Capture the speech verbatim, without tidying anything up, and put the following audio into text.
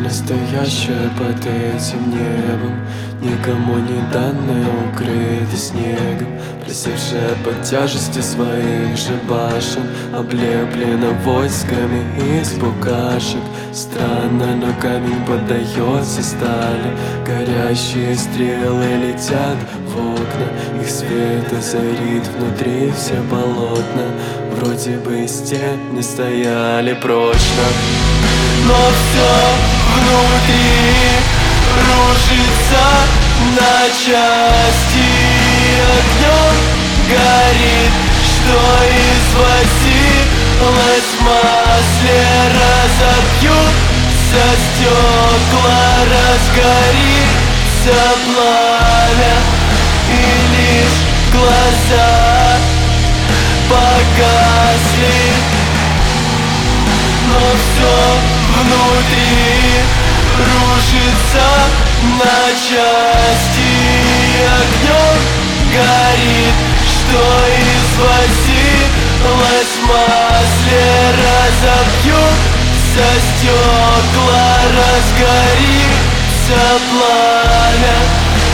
настоящая под этим небом, никому не данная, укрыта снегом, присевшая под тяжестью своих же башен, облеплена войсками из букашек. Странно, но камень поддается стали, горящие стрелы летят в окна, их свет озарит внутри все полотна. Вроде бы стены стояли прочно, но все внутри рушится на части. Огнем горит, что из возилось в масле, разобьются стекла, разгорится пламя, и лишь глаза погасли. Но все внутри рушится на части. Огнем горит, что из возилось в масле, разобьются стекла, разгорится пламя,